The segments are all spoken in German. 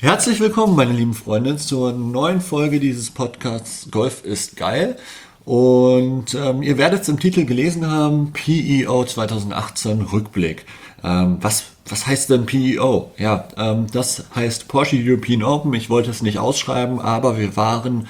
Herzlich willkommen, meine lieben Freunde, zur neuen Folge dieses Podcasts Golf ist geil. Und ihr werdet es im Titel gelesen haben, PEO 2018 Rückblick. Was heißt denn PEO? Ja, das heißt Porsche European Open. Ich wollte es nicht ausschreiben, aber wir waren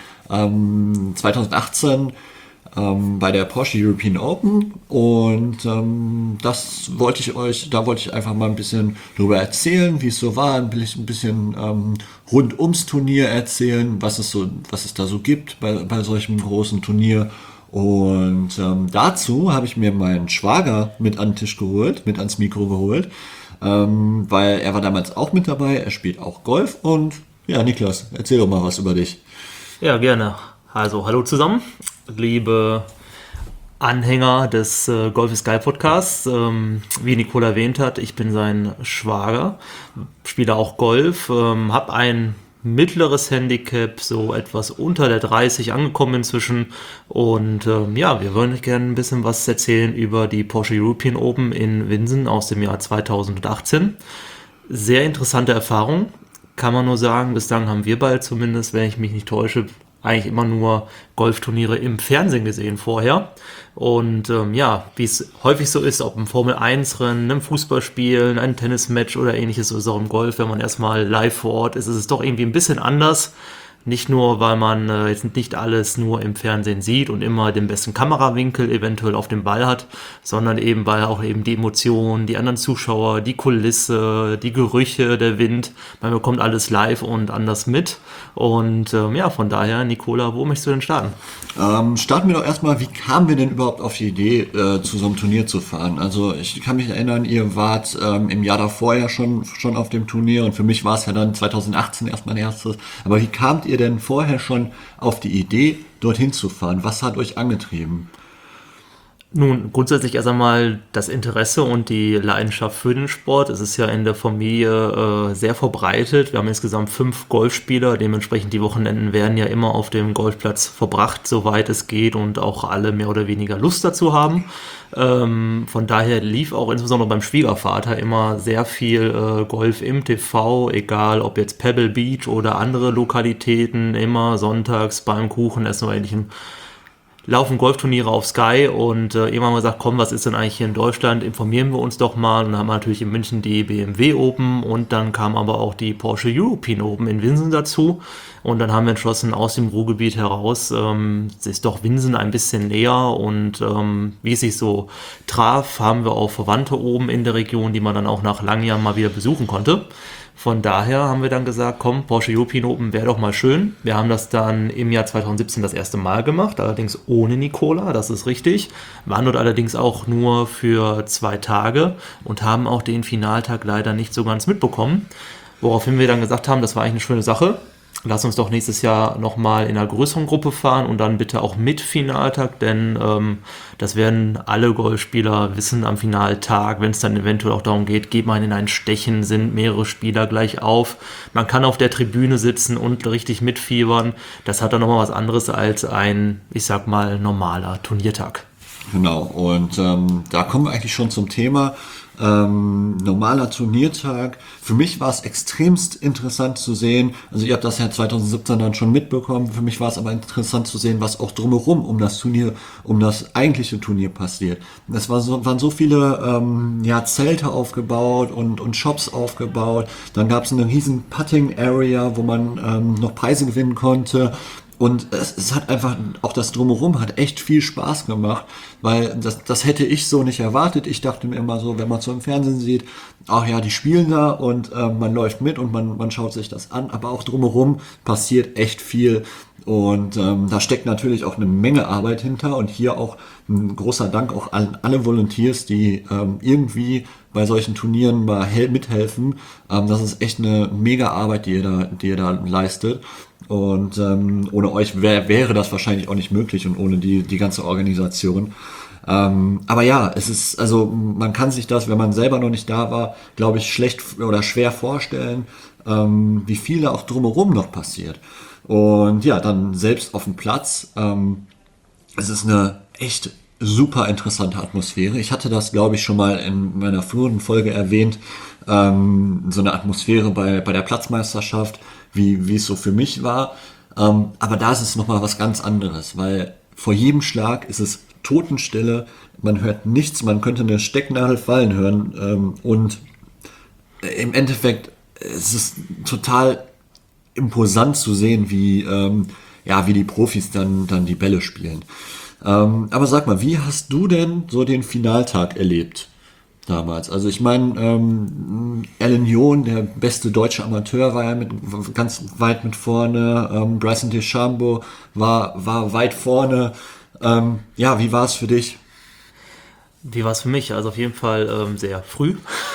2018 bei der Porsche European Open und da wollte ich einfach mal ein bisschen darüber erzählen, wie es so war, ein bisschen rund ums Turnier erzählen, was es da so gibt bei solchem großen Turnier. Und dazu habe ich mir meinen Schwager mit an den Tisch geholt, mit ans Mikro geholt, weil er war damals auch mit dabei, er spielt auch Golf und ja, Niklas, erzähl doch mal was über dich. Ja, gerne. Also, hallo zusammen, liebe Anhänger des Golf ist geil Podcasts. Wie Nicole erwähnt hat, ich bin sein Schwager, spiele auch Golf, habe ein mittleres Handicap, so etwas unter der 30 angekommen inzwischen. Und ja, wir wollen euch gerne ein bisschen was erzählen über die Porsche European Open in Winsen aus dem Jahr 2018. Sehr interessante Erfahrung, kann man nur sagen. Bislang haben wir bald zumindest, wenn ich mich nicht täusche, eigentlich immer nur Golfturniere im Fernsehen gesehen vorher. Und ja, wie es häufig so ist, ob im Formel-1-Rennen, einem Fußballspielen, ein Tennismatch oder ähnliches, so ist es auch im Golf, wenn man erstmal live vor Ort ist es doch irgendwie ein bisschen anders. Nicht nur, weil man jetzt nicht alles nur im Fernsehen sieht und immer den besten Kamerawinkel eventuell auf dem Ball hat, sondern eben, weil auch eben die Emotionen, die anderen Zuschauer, die Kulisse, die Gerüche, der Wind, man bekommt alles live und anders mit. Und ja, von daher, Nicola, wo möchtest du denn starten? Starten wir doch erstmal, wie kamen wir denn überhaupt auf die Idee, zu so einem Turnier zu fahren? Also ich kann mich erinnern, ihr wart im Jahr davor ja schon auf dem Turnier und für mich war es ja dann 2018 erst mein erstes. Aber wie kamt ihr denn vorher schon auf die Idee, dorthin zu fahren? Was hat euch angetrieben? Nun, grundsätzlich erst einmal das Interesse und die Leidenschaft für den Sport. Es ist ja in der Familie sehr verbreitet. Wir haben insgesamt 5 Golfspieler, dementsprechend die Wochenenden werden ja immer auf dem Golfplatz verbracht, soweit es geht und auch alle mehr oder weniger Lust dazu haben. Von daher lief auch insbesondere beim Schwiegervater immer sehr viel Golf im TV, egal ob jetzt Pebble Beach oder andere Lokalitäten, immer sonntags beim Kuchenessen oder ähnlichem laufen Golfturniere auf Sky und irgendwann haben wir gesagt, komm, was ist denn eigentlich hier in Deutschland, informieren wir uns doch mal. Und dann haben wir natürlich in München die BMW Open und dann kam aber auch die Porsche European Open in Winsen dazu und dann haben wir entschlossen, aus dem Ruhrgebiet heraus ist doch Winsen ein bisschen näher und wie es sich so traf, haben wir auch Verwandte oben in der Region, die man dann auch nach langen Jahren mal wieder besuchen konnte. Von daher haben wir dann gesagt, komm, Porsche European Open wäre doch mal schön. Wir haben das dann im Jahr 2017 das erste Mal gemacht, allerdings ohne Nicola, das ist richtig. Waren dort allerdings auch nur für 2 Tage und haben auch den Finaltag leider nicht so ganz mitbekommen. Woraufhin wir dann gesagt haben, das war eigentlich eine schöne Sache. Lass uns doch nächstes Jahr nochmal in einer größeren Gruppe fahren und dann bitte auch mit Finaltag, denn das werden alle Golfspieler wissen am Finaltag, wenn es dann eventuell auch darum geht, geht man in ein Stechen, sind mehrere Spieler gleich auf. Man kann auf der Tribüne sitzen und richtig mitfiebern. Das hat dann nochmal was anderes als ein, ich sag mal, normaler Turniertag. Genau, und da kommen wir eigentlich schon zum Thema. Normaler Turniertag. Für mich war es extremst interessant zu sehen, also ihr habt das ja 2017 dann schon mitbekommen, für mich war es aber interessant zu sehen, was auch drumherum um das Turnier, um das eigentliche Turnier passiert. Waren so viele Zelte aufgebaut und Shops aufgebaut, dann gab es eine riesen Putting Area, wo man noch Preise gewinnen konnte. Und es hat einfach, auch das Drumherum hat echt viel Spaß gemacht, weil das hätte ich so nicht erwartet. Ich dachte mir immer so, wenn man so im Fernsehen sieht, ach ja, die spielen da und man läuft mit und man schaut sich das an, aber auch drumherum passiert echt viel. Und da steckt natürlich auch eine Menge Arbeit hinter und hier auch ein großer Dank auch an alle Volunteers, die irgendwie bei solchen Turnieren mal mithelfen. Das ist echt eine mega Arbeit, die ihr da leistet. Und ohne euch wäre das wahrscheinlich auch nicht möglich und ohne die ganze Organisation. Aber ja, es ist, also man kann sich das, wenn man selber noch nicht da war, glaube ich, schlecht oder schwer vorstellen, wie viel da auch drumherum noch passiert. Und ja, dann selbst auf dem Platz, es ist eine echt super interessante Atmosphäre. Ich hatte das, glaube ich, schon mal in meiner früheren Folge erwähnt, so eine Atmosphäre bei der Platzmeisterschaft, wie es so für mich war. Aber da ist es nochmal was ganz anderes, weil vor jedem Schlag ist es Totenstille, man hört nichts, man könnte eine Stecknadel fallen hören, und im Endeffekt es ist total imposant zu sehen, wie die Profis dann die Bälle spielen. Aber sag mal, wie hast du denn so den Finaltag erlebt damals? Also ich meine, Alan John, der beste deutsche Amateur, war ja ganz weit mit vorne. Bryson DeChambeau war weit vorne. Ja, wie war es für dich? Wie war es für mich? Also auf jeden Fall sehr früh.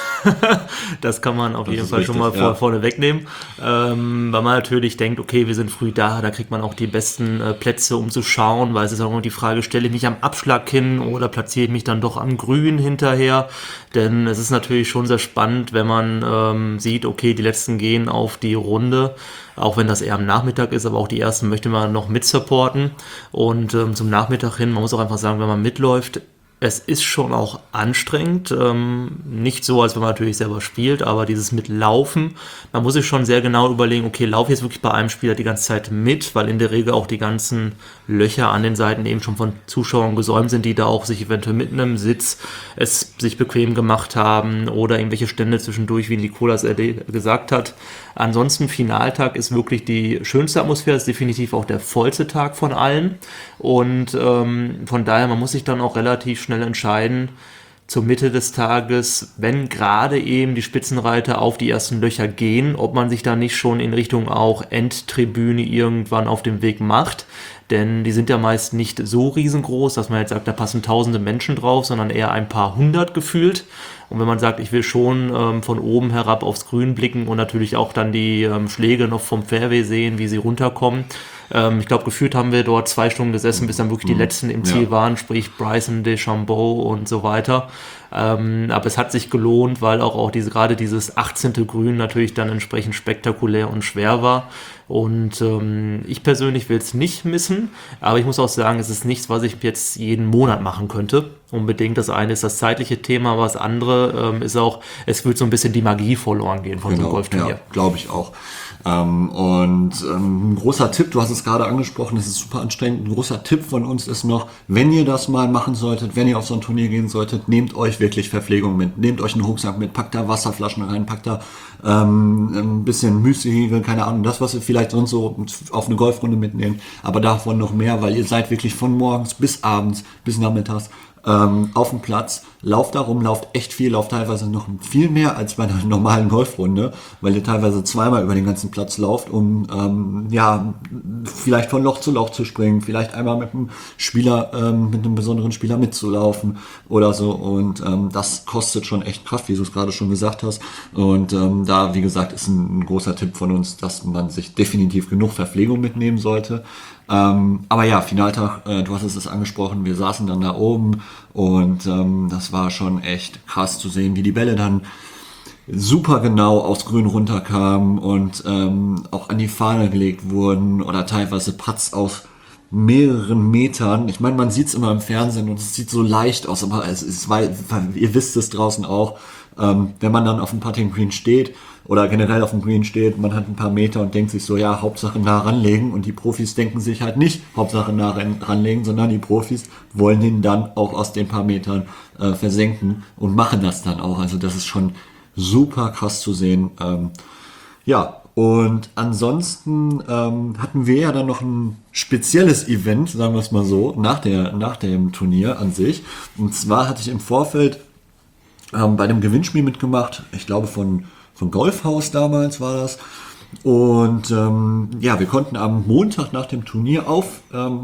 Das kann man auf Das jeden ist Fall schon richtig, mal ja. vorne wegnehmen, weil man natürlich denkt, okay, wir sind früh da kriegt man auch die besten Plätze, um zu schauen, weil es ist auch immer die Frage, stelle ich mich am Abschlag hin oder platziere ich mich dann doch am Grün hinterher, denn es ist natürlich schon sehr spannend, wenn man sieht, okay, die letzten gehen auf die Runde, auch wenn das eher am Nachmittag ist, aber auch die ersten möchte man noch mitsupporten und zum Nachmittag hin, man muss auch einfach sagen, wenn man mitläuft, es ist schon auch anstrengend, nicht so, als wenn man natürlich selber spielt, aber dieses Mitlaufen, man muss sich schon sehr genau überlegen, okay, laufe ich jetzt wirklich bei einem Spieler die ganze Zeit mit, weil in der Regel auch die ganzen Löcher an den Seiten eben schon von Zuschauern gesäumt sind, die da auch sich eventuell mit einem Sitz es sich bequem gemacht haben oder irgendwelche Stände zwischendurch, wie Nicolas gesagt hat. Ansonsten Finaltag ist wirklich die schönste Atmosphäre, ist definitiv auch der vollste Tag von allen und von daher, man muss sich dann auch relativ schnell entscheiden, zur Mitte des Tages, wenn gerade eben die Spitzenreiter auf die ersten Löcher gehen, ob man sich da nicht schon in Richtung auch Endtribüne irgendwann auf dem Weg macht. Denn die sind ja meist nicht so riesengroß, dass man jetzt sagt, da passen tausende Menschen drauf, sondern eher ein paar hundert gefühlt. Und wenn man sagt, ich will schon von oben herab aufs Grün blicken und natürlich auch dann die Schläge noch vom Fairway sehen, wie sie runterkommen. Ich glaube, gefühlt haben wir dort 2 Stunden gesessen, bis dann wirklich die letzten im Ziel waren, sprich Bryson DeChambeau und so weiter. Aber es hat sich gelohnt, weil auch gerade dieses 18. Grün natürlich dann entsprechend spektakulär und schwer war. Und ich persönlich will es nicht missen, aber ich muss auch sagen, es ist nichts, was ich jetzt jeden Monat machen könnte. Unbedingt. Das eine ist das zeitliche Thema, aber das andere ist auch, es wird so ein bisschen die Magie verloren gehen von so einem Golfturnier. Ja, glaube ich auch. Ein großer Tipp, du hast es gerade angesprochen, es ist super anstrengend, ein großer Tipp von uns ist noch, wenn ihr das mal machen solltet, wenn ihr auf so ein Turnier gehen solltet, nehmt euch wirklich Verpflegung mit, nehmt euch einen Rucksack mit, packt da Wasserflaschen rein, packt da ein bisschen Müsli, keine Ahnung, das, was ihr vielleicht sonst so auf eine Golfrunde mitnehmt, aber davon noch mehr, weil ihr seid wirklich von morgens bis abends, bis nachmittags auf dem Platz, lauft da rum, lauft echt viel, lauft teilweise noch viel mehr als bei einer normalen Golfrunde, weil ihr teilweise zweimal über den ganzen Platz lauft, um vielleicht von Loch zu Loch zu springen, vielleicht einmal mit einem Spieler, mit einem besonderen Spieler mitzulaufen oder so und das kostet schon echt Kraft, wie du es gerade schon gesagt hast und da, wie gesagt, ist ein großer Tipp von uns, dass man sich definitiv genug Verpflegung mitnehmen sollte. Aber ja, Finaltag, du hast es angesprochen, wir saßen dann da oben und das war schon echt krass zu sehen, wie die Bälle dann super genau aufs Grün runterkamen und auch an die Fahne gelegt wurden oder teilweise Putts aus mehreren Metern. Ich meine, man sieht es immer im Fernsehen und es sieht so leicht aus, aber es ist, weil ihr wisst es draußen auch, wenn man dann auf dem Putting Green steht oder generell auf dem Green steht, man hat ein paar Meter und denkt sich so, ja, Hauptsache nah ranlegen und die Profis denken sich halt nicht Hauptsache nah ranlegen, sondern die Profis wollen ihn dann auch aus den paar Metern versenken und machen das dann auch. Also das ist schon super krass zu sehen. Ja, und ansonsten hatten wir ja dann noch ein spezielles Event, sagen wir es mal so, nach dem Turnier an sich. Und zwar hatte ich im Vorfeld bei einem Gewinnspiel mitgemacht, ich glaube von Golfhaus damals war das. Und wir konnten am Montag nach dem Turnier auf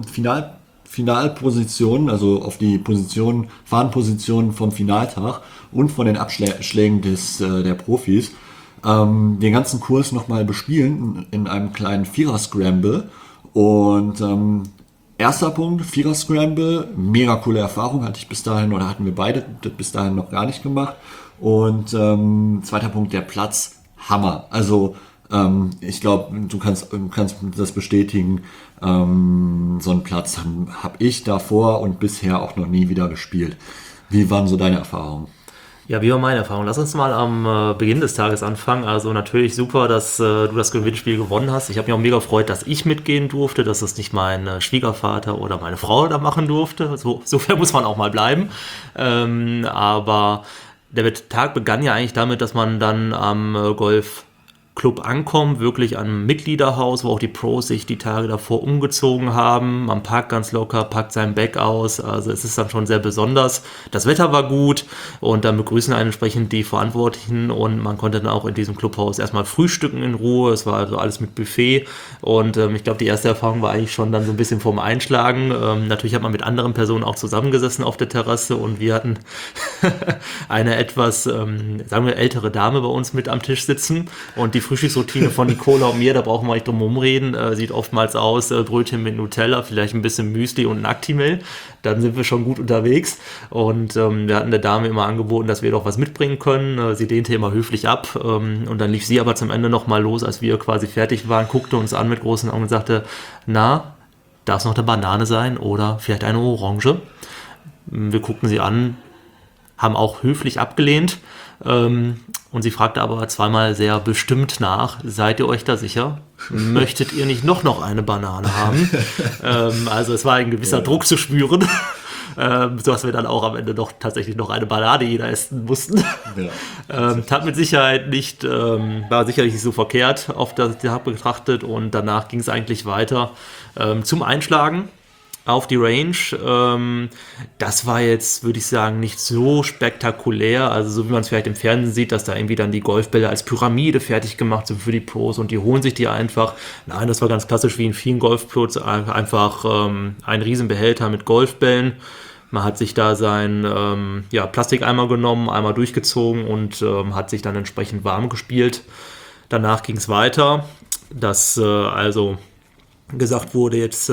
Finalpositionen, also auf die Fahnenpositionen vom Finaltag und von den Abschlägen der Profis, den ganzen Kurs nochmal bespielen in einem kleinen Vierer-Scramble. Und erster Punkt, Vierer-Scramble, mega coole Erfahrung, hatte ich bis dahin oder hatten wir beide bis dahin noch gar nicht gemacht. Und zweiter Punkt, der Platz, Hammer. Also ich glaube, du kannst das bestätigen. So einen Platz habe ich davor und bisher auch noch nie wieder gespielt. Wie waren so deine Erfahrungen? Ja, wie war meine Erfahrung? Lass uns mal am Beginn des Tages anfangen. Also natürlich super, dass du das Gewinnspiel gewonnen hast. Ich habe mich auch mega gefreut, dass ich mitgehen durfte, dass es nicht mein Schwiegervater oder meine Frau da machen durfte. So fair muss man auch mal bleiben. Aber der Tag begann ja eigentlich damit, dass man dann am Golfclub ankommt, wirklich am Mitgliederhaus, wo auch die Pros sich die Tage davor umgezogen haben. Man parkt ganz locker, packt sein Bag aus. Also es ist dann schon sehr besonders. Das Wetter war gut und dann begrüßen einen entsprechend die Verantwortlichen und man konnte dann auch in diesem Clubhaus erstmal frühstücken in Ruhe. Es war also alles mit Buffet und ich glaube, die erste Erfahrung war eigentlich schon dann so ein bisschen vorm Einschlagen. Natürlich hat man mit anderen Personen auch zusammengesessen auf der Terrasse und wir hatten eine etwas, sagen wir, ältere Dame bei uns mit am Tisch sitzen und die Frühstücksroutine von Nicola und mir, da brauchen wir nicht drum rumreden, sieht oftmals aus, Brötchen mit Nutella, vielleicht ein bisschen Müsli und ein Actimel, dann sind wir schon gut unterwegs und wir hatten der Dame immer angeboten, dass wir doch was mitbringen können, sie lehnte immer höflich ab und dann lief sie aber zum Ende nochmal los, als wir quasi fertig waren, guckte uns an mit großen Augen und sagte, na, darf es noch eine Banane sein oder vielleicht eine Orange? Wir guckten sie an, haben auch höflich abgelehnt und sie fragte aber zweimal sehr bestimmt nach, seid ihr euch da sicher? Möchtet ihr nicht noch eine Banane haben? Also es war ein gewisser Druck zu spüren, sodass wir dann auch am Ende doch tatsächlich noch eine Banane jeder essen mussten. Ja, tat mit Sicherheit nicht, war sicherlich nicht so verkehrt auf das Tag betrachtet und danach ging es eigentlich weiter zum Einschlagen auf die Range. Das war jetzt, würde ich sagen, nicht so spektakulär. Also so wie man es vielleicht im Fernsehen sieht, dass da irgendwie dann die Golfbälle als Pyramide fertig gemacht sind für die Pros und die holen sich die einfach. Nein, das war ganz klassisch wie in vielen Golfplots, einfach ein Riesenbehälter mit Golfbällen. Man hat sich da sein Plastikeimer genommen, einmal durchgezogen und hat sich dann entsprechend warm gespielt. Danach ging es weiter, dass also gesagt wurde, jetzt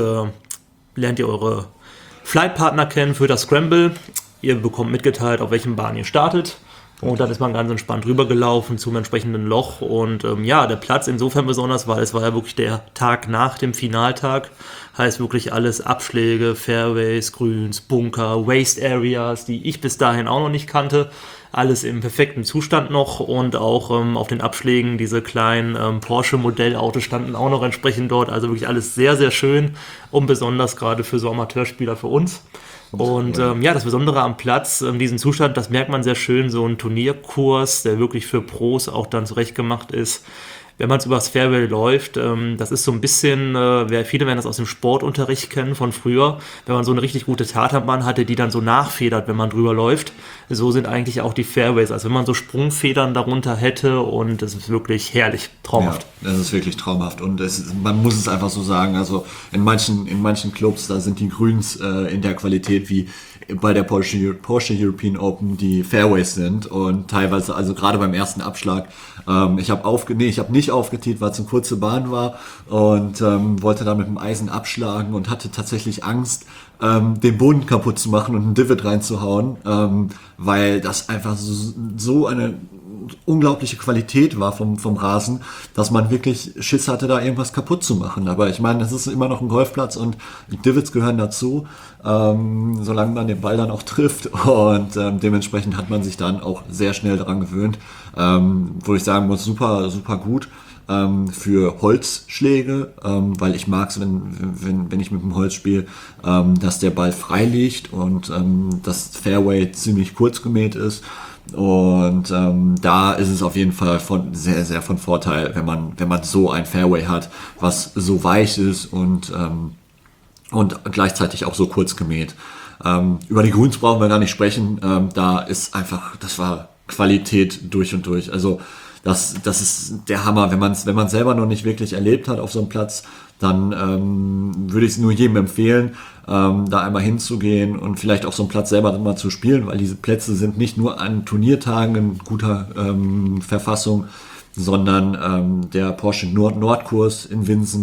lernt ihr eure Flightpartner kennen für das Scramble. Ihr bekommt mitgeteilt, auf welchem Bahn ihr startet. Und dann ist man ganz entspannt rübergelaufen zum entsprechenden Loch. Und der Platz insofern besonders, weil es war ja wirklich der Tag nach dem Finaltag. Heißt wirklich alles Abschläge, Fairways, Grüns, Bunker, Waste Areas, die ich bis dahin auch noch nicht kannte. Alles im perfekten Zustand noch und auch auf den Abschlägen diese kleinen Porsche-Modellautos standen auch noch entsprechend dort. Also wirklich alles sehr, sehr schön und besonders gerade für so Amateurspieler für uns. Und das Besondere am Platz, diesen Zustand, das merkt man sehr schön, so ein Turnierkurs, der wirklich für Pros auch dann zurechtgemacht ist. Wenn man es übers Fairway läuft, das ist so ein bisschen, viele werden das aus dem Sportunterricht kennen von früher, wenn man so eine richtig gute Tatanbahn hatte, die dann so nachfedert, wenn man drüber läuft. So sind eigentlich auch die Fairways, als wenn man so Sprungfedern darunter hätte und das ist wirklich herrlich, traumhaft. Ja, das ist wirklich traumhaft und man muss es einfach so sagen, also in manchen Clubs, da sind die Grüns in der Qualität wie bei der Porsche European Open die Fairways sind und teilweise, also gerade beim ersten Abschlag, ich habe nicht aufgetiet, weil es eine kurze Bahn war und wollte dann mit dem Eisen abschlagen und hatte tatsächlich Angst, den Boden kaputt zu machen und einen Divot reinzuhauen, weil das einfach so eine unglaubliche Qualität war vom Rasen, dass man wirklich Schiss hatte, da irgendwas kaputt zu machen. Aber ich meine, es ist immer noch ein Golfplatz und die Divots gehören dazu, solange man den Ball dann auch trifft und dementsprechend hat man sich dann auch sehr schnell daran gewöhnt, wo ich sagen muss, super, super gut. Für Holzschläge, weil ich mag es, wenn ich mit dem Holz spiele, dass der Ball frei liegt und das Fairway ziemlich kurz gemäht ist. Und da ist es auf jeden Fall sehr, sehr von Vorteil, wenn man so ein Fairway hat, was so weich ist und gleichzeitig auch so kurz gemäht. Über die Greens brauchen wir gar nicht sprechen. Da ist einfach, das war Qualität durch und durch. Also das ist der Hammer. Wenn man es selber noch nicht wirklich erlebt hat auf so einem Platz, dann würde ich es nur jedem empfehlen, da einmal hinzugehen und vielleicht auch so einen Platz selber mal zu spielen, weil diese Plätze sind nicht nur an Turniertagen in guter Verfassung, sondern der Porsche Nordkurs in Winsen,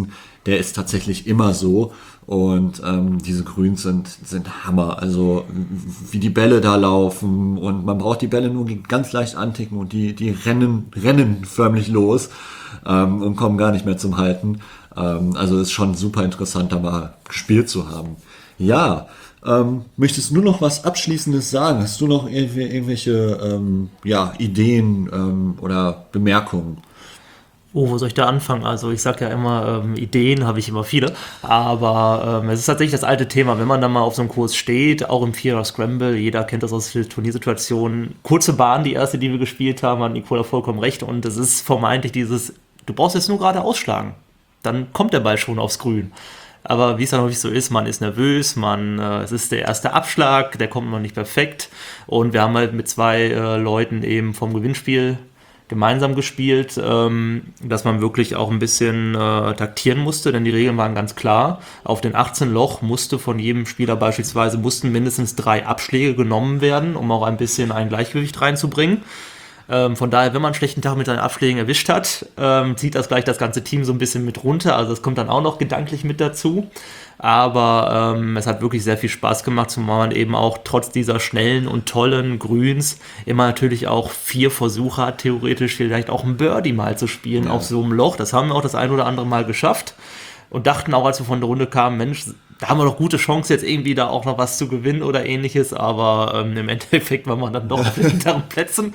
der ist tatsächlich immer so. Und diese Grüns sind Hammer. Also wie die Bälle da laufen und man braucht die Bälle nur ganz leicht anticken und die rennen förmlich los und kommen gar nicht mehr zum Halten. Also ist schon super interessant, da mal gespielt zu haben. Ja, möchtest du noch was Abschließendes sagen? Hast du noch irgendwelche Ideen oder Bemerkungen? Oh, wo soll ich da anfangen? Also ich sage ja immer, Ideen habe ich immer viele, aber es ist tatsächlich das alte Thema, wenn man dann mal auf so einem Kurs steht, auch im Vierer Scramble, jeder kennt das aus Turniersituationen, kurze Bahn, die erste, die wir gespielt haben, hat Nicola vollkommen recht und es ist vermeintlich dieses, du brauchst jetzt nur gerade ausschlagen, dann kommt der Ball schon aufs Grün. Aber wie es dann häufig so ist, man ist nervös, es ist der erste Abschlag, der kommt noch nicht perfekt und wir haben halt mit 2 Leuten eben vom Gewinnspiel gemeinsam gespielt, dass man wirklich auch ein bisschen taktieren musste, denn die Regeln waren ganz klar. Auf den 18 Loch musste von jedem Spieler beispielsweise mindestens 3 Abschläge genommen werden, um auch ein bisschen ein Gleichgewicht reinzubringen. Von daher, wenn man einen schlechten Tag mit seinen Abschlägen erwischt hat, zieht das gleich das ganze Team so ein bisschen mit runter. Also das kommt dann auch noch gedanklich mit dazu. Aber es hat wirklich sehr viel Spaß gemacht, zumal man eben auch trotz dieser schnellen und tollen Grüns immer natürlich auch 4 Versuche hat, theoretisch vielleicht auch ein Birdie mal zu spielen auf so einem Loch. Das haben wir auch das ein oder andere Mal geschafft und dachten auch, als wir von der Runde kamen, Mensch, da haben wir doch gute Chance, jetzt irgendwie da auch noch was zu gewinnen oder ähnliches, aber im Endeffekt waren wir dann doch auf den hinteren Plätzen.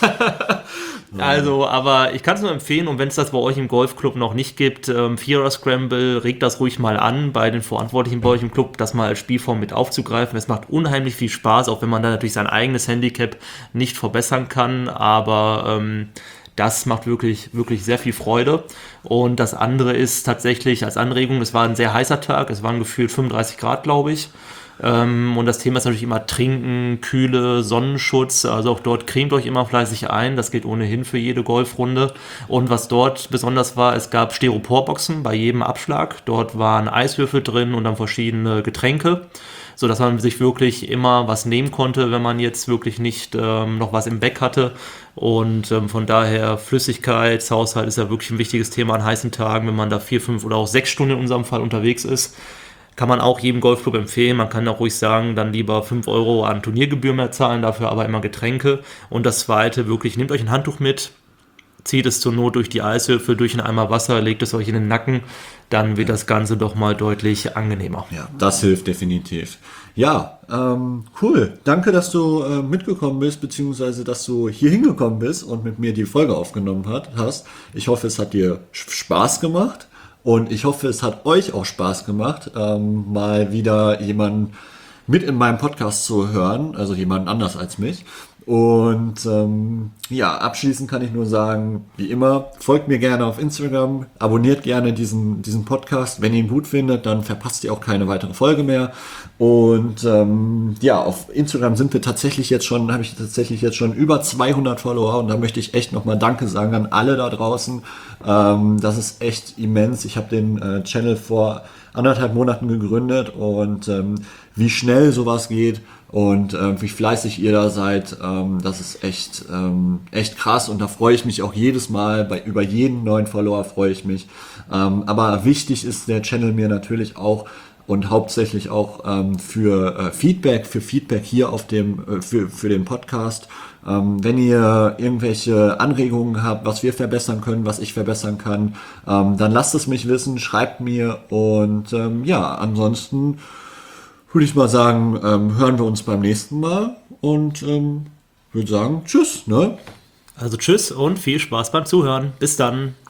Also, aber ich kann es nur empfehlen, und wenn es das bei euch im Golfclub noch nicht gibt, Vierer Scramble, regt das ruhig mal an, bei den Verantwortlichen bei euch im Club, das mal als Spielform mit aufzugreifen. Es macht unheimlich viel Spaß, auch wenn man da natürlich sein eigenes Handicap nicht verbessern kann, aber das macht wirklich, wirklich sehr viel Freude. Und das andere ist tatsächlich als Anregung, es war ein sehr heißer Tag, es waren gefühlt 35 Grad, glaube ich. Und das Thema ist natürlich immer Trinken, Kühle, Sonnenschutz. Also auch dort cremt euch immer fleißig ein. Das geht ohnehin für jede Golfrunde. Und was dort besonders war, es gab Styroporboxen bei jedem Abschlag. Dort waren Eiswürfel drin und dann verschiedene Getränke, sodass man sich wirklich immer was nehmen konnte, wenn man jetzt wirklich nicht noch was im Bag hatte. Und von daher Flüssigkeitshaushalt ist ja wirklich ein wichtiges Thema an heißen Tagen, wenn man da 4, 5 oder auch 6 Stunden in unserem Fall unterwegs ist. Kann man auch jedem Golfclub empfehlen. Man kann auch ruhig sagen, dann lieber 5 Euro an Turniergebühr mehr zahlen, dafür aber immer Getränke. Und das Zweite, wirklich, nehmt euch ein Handtuch mit, zieht es zur Not durch die Eishöfe, durch einen Eimer Wasser, legt es euch in den Nacken, dann wird das Ganze doch mal deutlich angenehmer. Ja, das hilft definitiv. Ja, cool. Danke, dass du mitgekommen bist, beziehungsweise dass du hier hingekommen bist und mit mir die Folge aufgenommen hast. Ich hoffe, es hat dir Spaß gemacht. Und ich hoffe, es hat euch auch Spaß gemacht, mal wieder jemanden mit in meinem Podcast zu hören, also jemanden anders als mich. Und abschließend kann ich nur sagen, wie immer, folgt mir gerne auf Instagram, abonniert gerne diesen Podcast. Wenn ihr ihn gut findet, dann verpasst ihr auch keine weitere Folge mehr. Und auf Instagram habe ich tatsächlich jetzt schon über 200 Follower und da möchte ich echt nochmal Danke sagen an alle da draußen. Das ist echt immens. Ich habe den Channel vor 1,5 Monaten gegründet und wie schnell sowas geht und wie fleißig ihr da seid, das ist echt krass und da freue ich mich auch jedes Mal, über jeden neuen Follower freue ich mich. Aber wichtig ist der Channel mir natürlich auch und hauptsächlich auch für Feedback hier auf für den Podcast. Wenn ihr irgendwelche Anregungen habt, was wir verbessern können, was ich verbessern kann, dann lasst es mich wissen, schreibt mir und ansonsten würde ich mal sagen, hören wir uns beim nächsten Mal und würde sagen, tschüss, ne? Also tschüss und viel Spaß beim Zuhören. Bis dann.